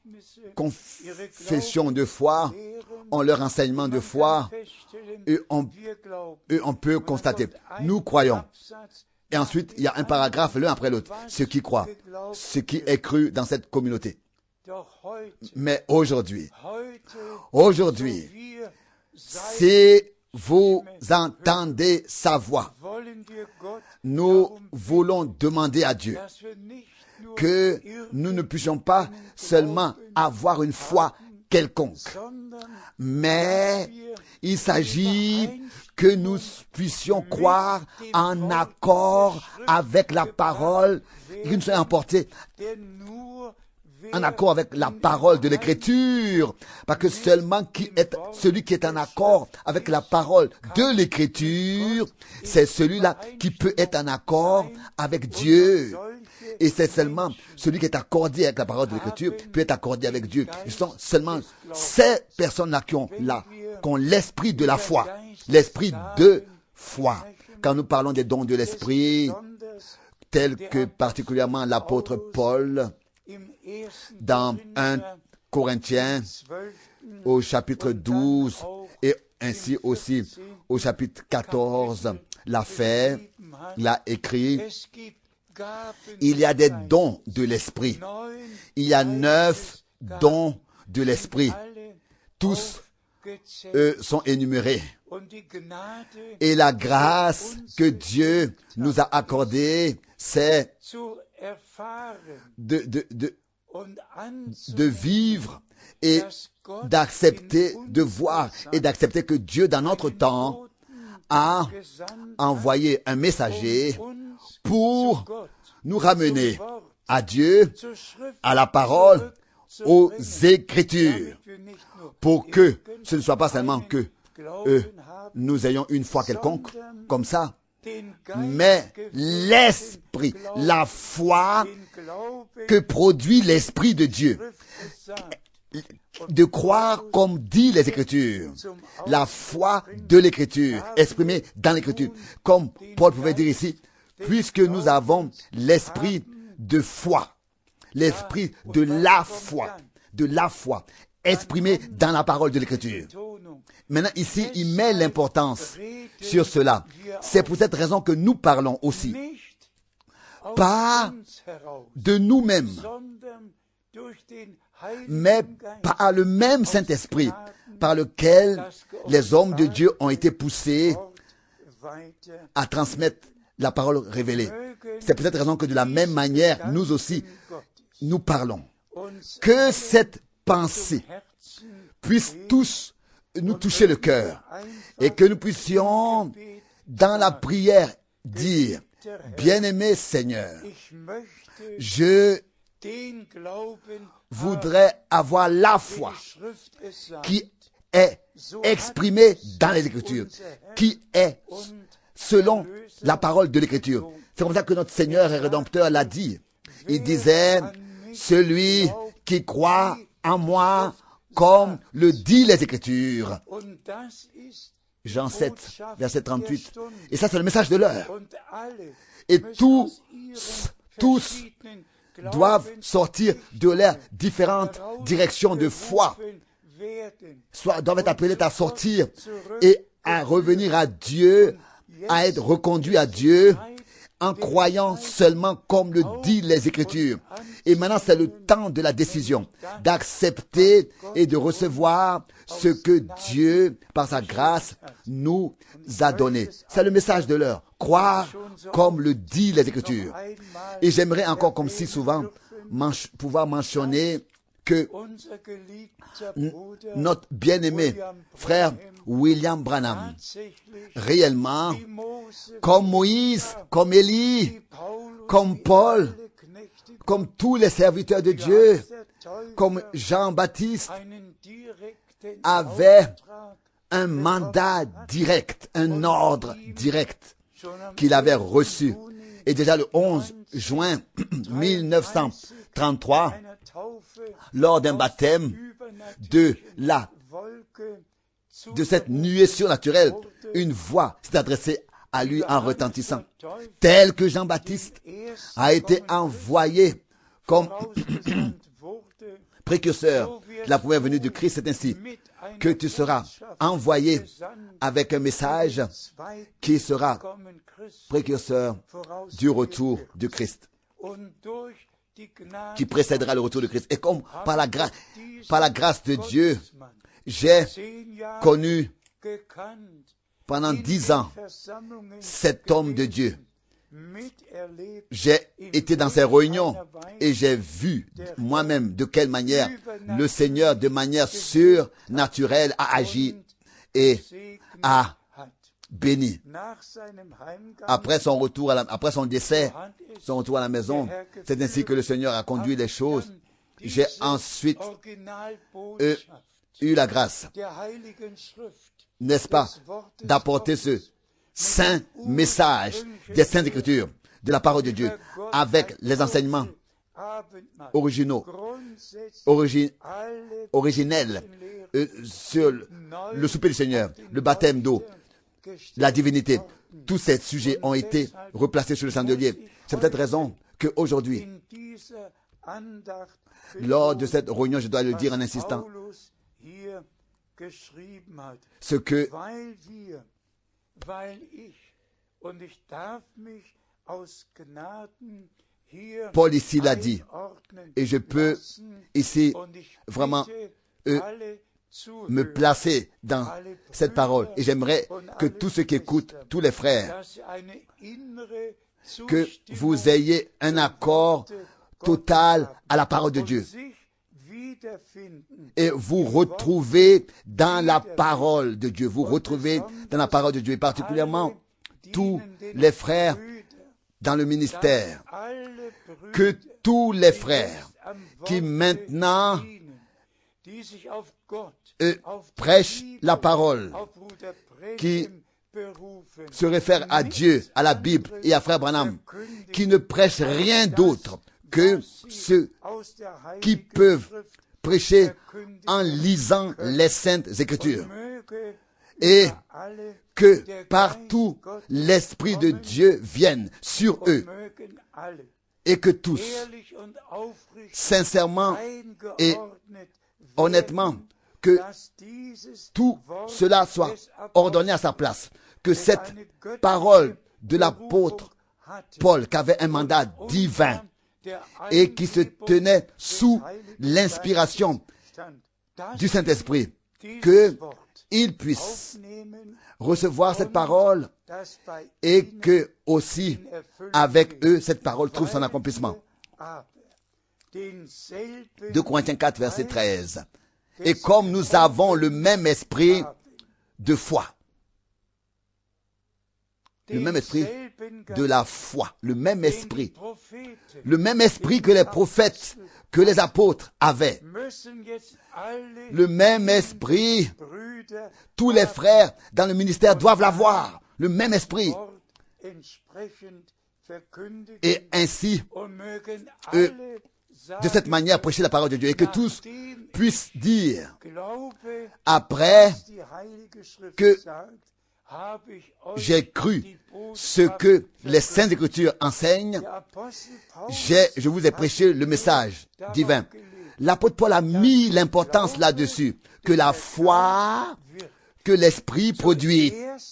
confession de foi, ont leur enseignement de foi, et on, et on peut constater, nous croyons. Et ensuite, il y a un paragraphe l'un après l'autre, ce qui croit, ce qui est cru dans cette communauté. Mais aujourd'hui, aujourd'hui, si vous entendez sa voix, nous voulons demander à Dieu que nous ne puissions pas seulement avoir une foi quelconque, mais il s'agit que nous puissions croire en accord avec la parole, que nous soyons emportés en accord avec la parole de l'Écriture, parce que seulement qui est, celui qui est en accord avec la parole de l'Écriture, c'est celui-là qui peut être en accord avec Dieu. Et c'est seulement celui qui est accordé avec la parole de l'Écriture peut être accordé avec Dieu. Ce sont seulement ces personnes-là qui ont, la, qui ont l'esprit de la foi, l'esprit de foi. Quand nous parlons des dons de l'esprit, tels que particulièrement l'apôtre Paul, dans un Corinthiens, au chapitre douze, et ainsi aussi au chapitre quatorze, l'a fait, l'a écrit. Il y a des dons de l'esprit. Il y a neuf dons de l'esprit. Tous eux sont énumérés. Et la grâce que Dieu nous a accordée, c'est de, de, de, de vivre et d'accepter, de voir et d'accepter que Dieu, dans notre temps, a envoyé un messager pour nous ramener à Dieu, à la parole, aux Écritures, pour que ce ne soit pas seulement que euh, nous ayons une foi quelconque, comme ça, mais l'esprit, la foi que produit l'Esprit de Dieu, de croire comme dit les Écritures, la foi de l'Écriture, exprimée dans l'Écriture, comme Paul pouvait dire ici, puisque nous avons l'esprit de foi, l'esprit de la foi, de la foi, exprimé dans la parole de l'Écriture. Maintenant, ici, il met l'importance sur cela. C'est pour cette raison que nous parlons aussi, pas de nous-mêmes, mais par le même Saint-Esprit par lequel les hommes de Dieu ont été poussés à transmettre la parole révélée. C'est pour cette raison que de la même manière, nous aussi, nous parlons. Que cette pensée puisse tous nous toucher le cœur et que nous puissions, dans la prière, dire, bien-aimé Seigneur, je voudrais avoir la foi qui est exprimée dans les Écritures, qui est selon la parole de l'Écriture. C'est comme ça que notre Seigneur et Rédempteur l'a dit. Il disait, celui qui croit en moi, comme le dit les Écritures. Jean sept, verset trente-huit. Et ça, c'est le message de l'heure. Et tous, tous doivent sortir de leurs différentes directions de foi, soit doivent être appelés à sortir et à revenir à Dieu, à être reconduits à Dieu, en croyant seulement comme le dit les Écritures. Et maintenant, c'est le temps de la décision, d'accepter et de recevoir ce que Dieu, par sa grâce, nous a donné. C'est le message de l'heure. Croire comme le dit les Écritures. Et j'aimerais encore, comme si souvent, manch- pouvoir mentionner que n- notre bien-aimé frère William Branham, réellement, comme Moïse, comme Élie, comme Paul, comme tous les serviteurs de Dieu, comme Jean-Baptiste, avait un mandat direct, un ordre direct qu'il avait reçu. Et déjà le onze juin mille neuf cent trente-trois, lors d'un baptême de la de cette nuée surnaturelle, une voix s'est adressée à lui en retentissant, tel que Jean-Baptiste a été envoyé comme vorausgesandt wurde, précurseur de la première venue de Christ, c'est ainsi mit einer que tu seras Botschaft envoyé gesandt, avec un message zweiten qui sera Kommen Christi précurseur du retour du Christ, und durch die Gnade qui précédera le retour de Christ. Et comme par la, gra- dieser par la grâce de Dieu, Gottesmann j'ai zehn Jahre connu gekannt, pendant in dix den ans Versammlungen cet homme de Dieu. miterlebt, J'ai été dans ces réunions et j'ai vu moi-même de quelle manière le Seigneur, de manière surnaturelle, a agi et gesegnet a hat. béni. Nach seinem Heimgang Après son retour, à la, après son décès, hat es son retour à la maison, c'est ainsi que le Seigneur a conduit les choses. J'ai ensuite euh, Originalbotschaft eu la grâce, der Heiligen Schrift, n'est-ce pas, des Wortes d'apporter ce Gottes, saint message des Saintes Écritures, de la parole de Dieu, avec les enseignements Abendmahl, originaux, grundsätzlich origi- alle originels Lehren euh, sur le, le souper du Seigneur, le baptême d'eau, gestellt la divinité. worden. Tous ces sujets ont été replacés sur le chandelier. C'est peut-être raison qu'aujourd'hui, In dieser Andacht lors de cette réunion, je dois le dire en insistant, Paulus hier geschrieben hat, ce que weil wir, weil ich, und ich darf mich aus Gnaden hier Paul ici l'a dit, einordnen et je peux lassen, ici und ich vraiment bitte euh, alle me Zuhörer, placer dans cette parole. Et j'aimerais que tous ceux qui écoutent, tous les frères, dass eine innere que Zustimmung vous ayez un accord total à la parole de und Dieu. sich wiederfinden Et vous retrouvez dans la parole de Dieu. Vous retrouvez dans la parole de Dieu. Et particulièrement tous les frères dans le ministère. Que tous les frères qui maintenant euh, prêchent la parole, qui se réfèrent à Dieu, à la Bible et à Frère Branham, qui ne prêchent rien d'autre que ceux qui peuvent prêcher en lisant les Saintes Écritures. Et que partout l'Esprit de Dieu vienne sur eux et que tous, sincèrement et honnêtement, que tout cela soit ordonné à sa place, que cette parole de l'apôtre Paul, qui avait un mandat divin et qui se tenait sous l'inspiration du Saint-Esprit, qu'il puisse recevoir cette parole et que aussi avec eux cette parole trouve son accomplissement. deux Corinthiens quatre, verset treize. Et comme nous avons le même esprit de foi, le même esprit de la foi, le même esprit, le même esprit que les prophètes, que les apôtres avaient, le même esprit, tous les frères dans le ministère doivent l'avoir, le même esprit. Et ainsi, eux, de cette manière, prêcher la parole de Dieu et que tous puissent dire, après que j'ai cru ce que les Saintes Écritures enseignent, j'ai, je vous ai prêché le message divin. L'apôtre Paul a mis l'importance là-dessus, que la foi que l'Esprit produit,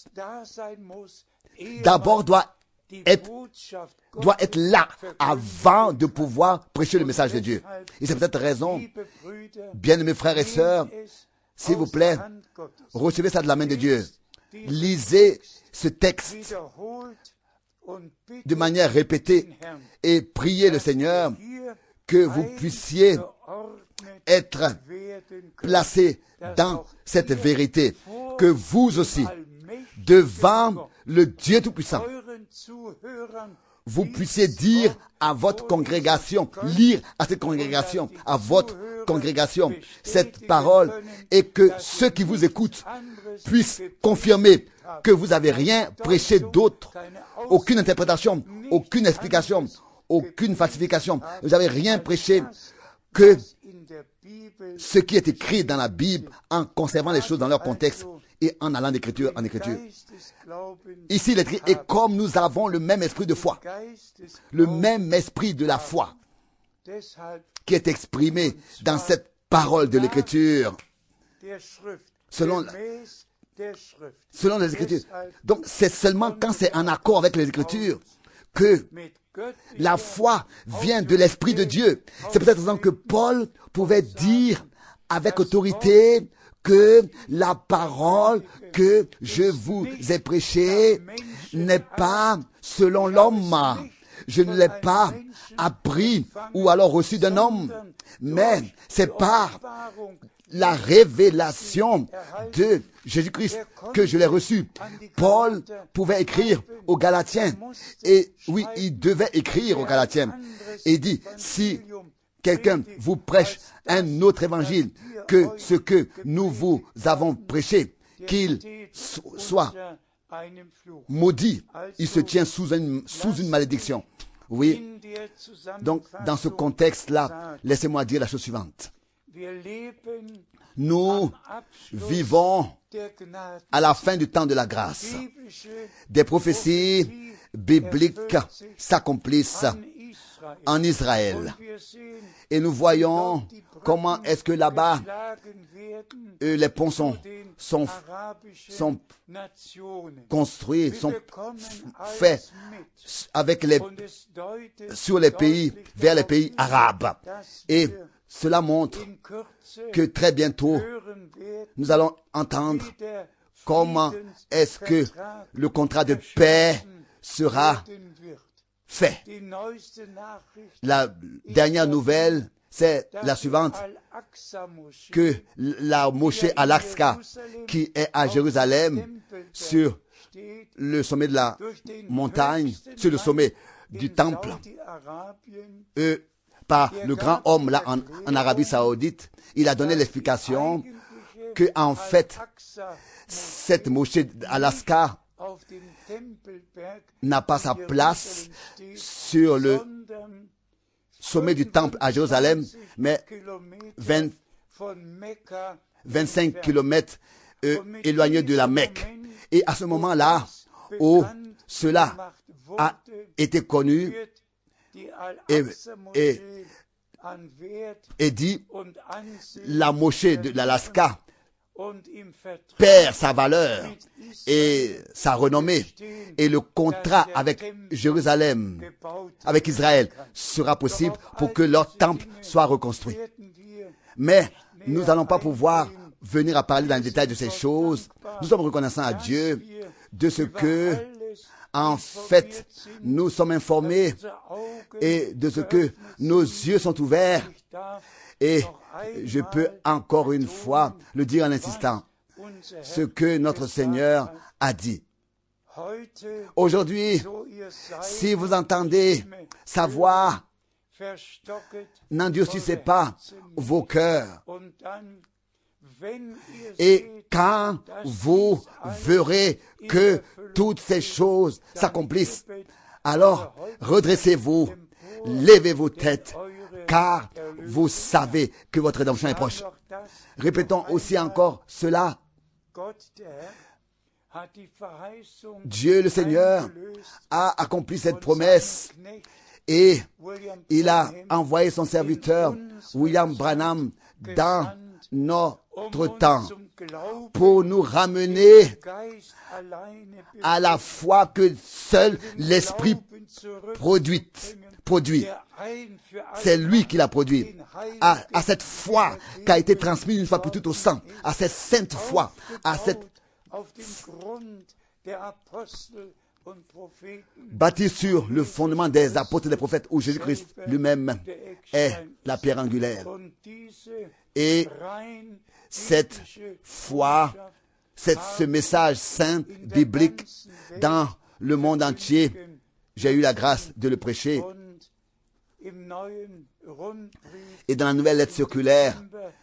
d'abord doit être, doit être là avant de pouvoir prêcher le message de Dieu. Et c'est peut-être raison, bien-aimés frères et sœurs, s'il vous plaît, recevez ça de la main de Dieu. Lisez ce texte de manière répétée et priez le Seigneur que vous puissiez être placés dans cette vérité, que vous aussi, devant le Dieu Tout-Puissant, vous puissiez dire à votre congrégation, lire à cette congrégation, à votre congrégation, cette parole, et que ceux qui vous écoutent puissent confirmer que vous n'avez rien prêché d'autre, aucune interprétation, aucune explication, aucune falsification. Vous n'avez rien prêché que ce qui est écrit dans la Bible en conservant les choses dans leur contexte et en allant d'écriture en écriture. Ici, il est écrit, et comme nous avons le même esprit de foi, le même esprit de la foi, qui est exprimé dans cette parole de l'Écriture, selon, selon les Écritures. Donc, c'est seulement quand c'est en accord avec les Écritures que la foi vient de l'Esprit de Dieu. C'est peut-être que Paul pouvait dire avec autorité que la parole que je vous ai prêchée n'est pas selon l'homme. Je ne l'ai pas appris ou alors reçu d'un homme, mais c'est par la révélation de Jésus-Christ que je l'ai reçu. Paul pouvait écrire aux Galatiens, et oui, il devait écrire aux Galatiens, et il dit, si quelqu'un vous prêche un autre évangile que ce que nous vous avons prêché, qu'il soit maudit, il se tient sous une, sous une malédiction. Oui, donc dans ce contexte-là, laissez-moi dire la chose suivante. Nous vivons à la fin du temps de la grâce. Des prophéties bibliques s'accomplissent en Israël. Et nous voyons comment est-ce que là-bas, euh, les ponts sont, sont, sont construits, sont faits avec les, sur les pays, vers les pays arabes. Et cela montre que très bientôt, nous allons entendre comment est-ce que le contrat de paix sera fait. La dernière nouvelle, c'est la suivante, que la moschée Al-Aqsa, qui est à Jérusalem, sur le sommet de la montagne, sur le sommet du temple, euh, par le grand homme là en, en Arabie Saoudite, il a donné l'explication que en fait, cette moschée Al-Aqsa n'a pas sa place sur le sommet du temple à Jérusalem, mais vingt, vingt-cinq kilomètres euh, éloigné de la Mecque. Et à ce moment-là, où cela a été connu et, et, et dit, la moschée de l'Alaska perd sa valeur et sa renommée, et le contrat avec Jérusalem, avec Israël, sera possible pour que leur temple soit reconstruit. Mais nous n'allons pas pouvoir venir à parler dans le détail de ces choses. Nous sommes reconnaissants à Dieu de ce que, en fait, nous sommes informés et de ce que nos yeux sont ouverts. Et je peux encore une fois le dire en insistant, ce que notre Seigneur a dit. Aujourd'hui, si vous entendez sa voix, n'endurcissez pas vos cœurs. Et quand vous verrez que toutes ces choses s'accomplissent, alors redressez-vous, levez vos têtes, car vous savez que votre rédemption est proche. Répétons aussi encore cela. Dieu le Seigneur a accompli cette promesse et il a envoyé son serviteur William Branham dans notre temps pour nous ramener à la foi que seul l'Esprit produit. produit. C'est lui qui l'a produit. À, à cette foi qui a été transmise une fois pour toutes au sang, à cette sainte foi, à cette bâti sur le fondement des apôtres et des prophètes où Jésus-Christ lui-même est la pierre angulaire. Et cette foi, cette, ce message saint, biblique, dans le monde entier, j'ai eu la grâce de le prêcher. Et dans la nouvelle lettre circulaire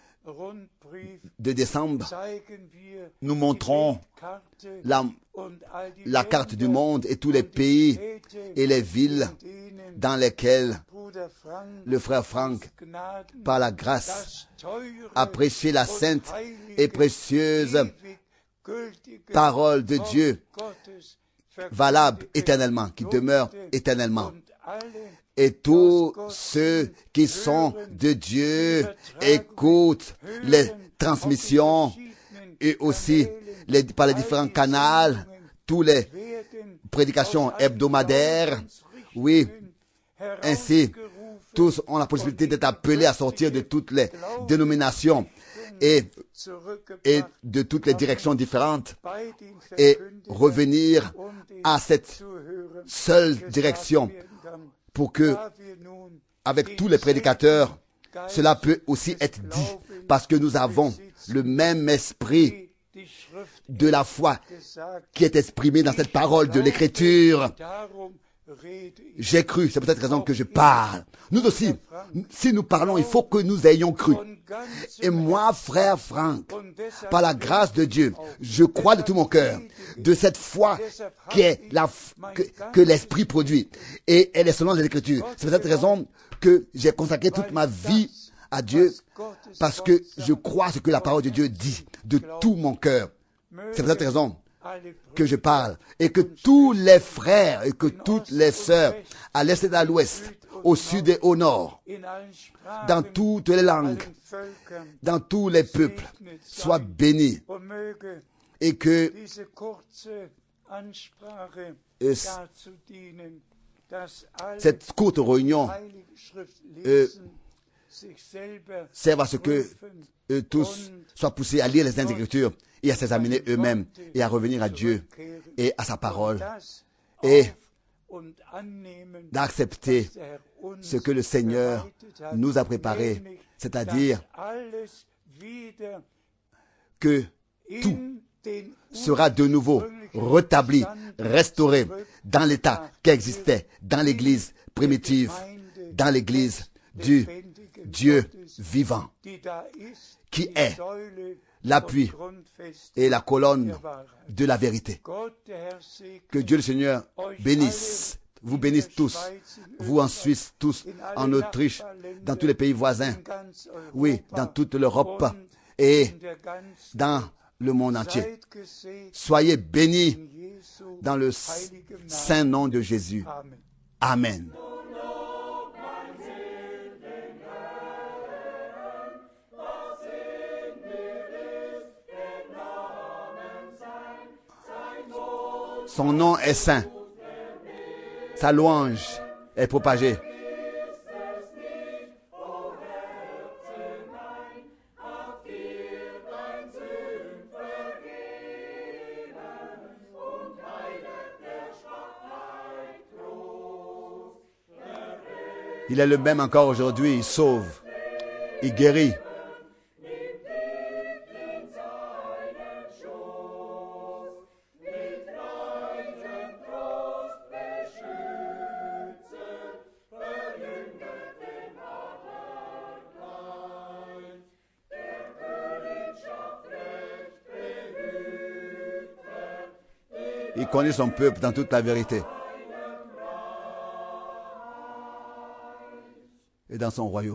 de décembre, nous montrons la, la carte du monde et tous les pays et les villes dans lesquelles le frère Frank, par la grâce, a prêché la sainte et précieuse parole de Dieu, valable éternellement, qui demeure éternellement. Et tous ceux qui sont de Dieu écoutent les transmissions et aussi les, par les différents canaux, tous les prédications hebdomadaires. Oui, ainsi, tous ont la possibilité d'être appelés à sortir de toutes les dénominations et, et de toutes les directions différentes et revenir à cette seule direction pour que, avec tous les prédicateurs, cela peut aussi être dit parce que nous avons le même esprit de la foi qui est exprimé dans cette parole de l'Écriture. J'ai cru, c'est pour cette raison que je parle. Nous aussi, si nous parlons, il faut que nous ayons cru. Et moi, frère Franck, par la grâce de Dieu, je crois de tout mon cœur de cette foi qui est la, que, que l'Esprit produit. Et elle est selon l'Écriture. C'est pour cette raison que j'ai consacré toute ma vie à Dieu, parce que je crois ce que la parole de Dieu dit de tout mon cœur. C'est pour cette raison que je parle, et que tous les frères et que toutes les sœurs, à l'est et à l'ouest, au sud et au nord, dans toutes les langues, dans tous les peuples, soient bénis, et que euh, cette courte réunion euh, serve à ce que euh, tous soient poussés à lire les Saintes Écritures et à s'examiner eux-mêmes et à revenir à Dieu et à sa parole et d'accepter ce que le Seigneur nous a préparé, c'est-à-dire que tout sera de nouveau rétabli, restauré dans l'état qui existait dans l'Église primitive, dans l'Église du Dieu vivant, qui est l'appui et la colonne de la vérité. Que Dieu le Seigneur bénisse, vous bénisse tous, vous en Suisse, tous en Autriche, dans tous les pays voisins, oui, dans toute l'Europe et dans le monde entier. Soyez bénis dans le saint nom de Jésus. Amen. Son nom est saint. Sa louange est propagée. Il est le même encore aujourd'hui. Il sauve. Il guérit. Il connaît son peuple dans toute la vérité. Et dans son royaume.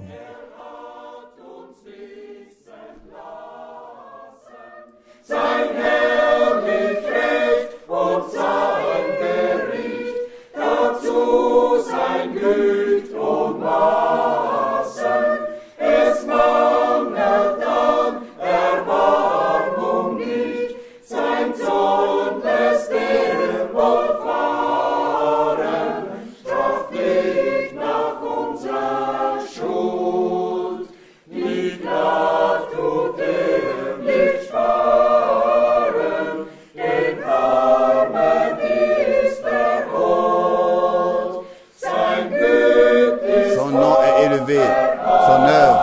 Sein herrlich Recht und sein Gericht, dazu sein Güte und Maßen. Es mangelt an Erbarmung nicht, sein Sohn lässt er wohlfahren, straft nicht nach unserer Schuld. Die Kraft tut er nicht sparen, den Armen ist er hold. Sein Glück ist Son nom est élevé. Son œuvre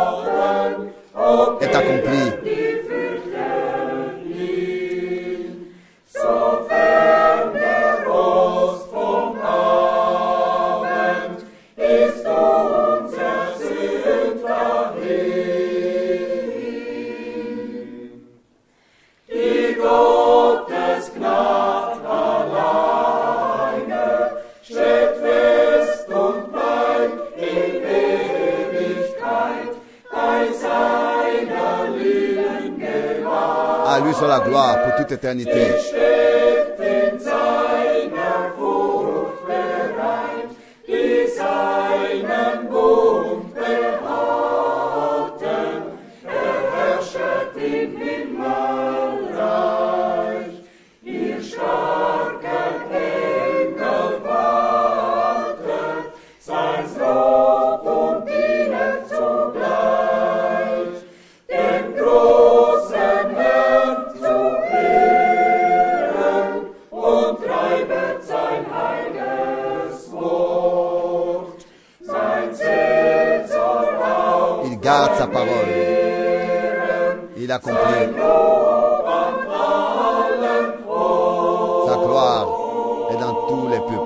est accomplie. sofern der Ost vom Abend ist unser Sünd dahin. Die Gottes Gnad alleine steht fest und bleibt in Ewigkeit bei seiner lieben Gewalt. À lui soit la gloire pour toute éternité. Steht in seiner Furcht bereit, die sa parole. Il accomplit sa gloire est dans tous les peuples.